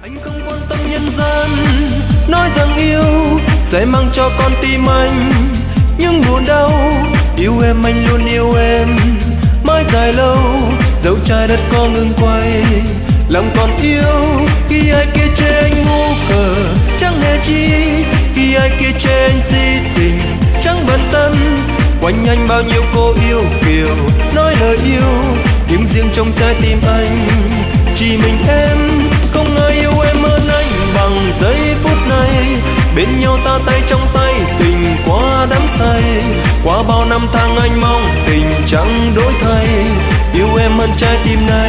Anh không quan tâm nhân gian nói rằng yêu sẽ mang cho con tim anh những buồn đau. Yêu em anh luôn yêu em mãi dài lâu, dẫu trái đất có ngừng quay lòng còn yêu. Khi ai kia chê anh ngu khờ chẳng hề chi, khi ai kia chê anh si tình chẳng bận tâm. Quanh anh bao nhiêu cô yêu kiều nói lời yêu, nhưng riêng trong trái tim anh chỉ mình em. Không ai yêu em hơn anh bằng giây phút này, bên nhau ta tay trong tay tình qua đắm say. Qua bao năm tháng anh mong tình chẳng đổi thay, yêu em hơn trái tim này.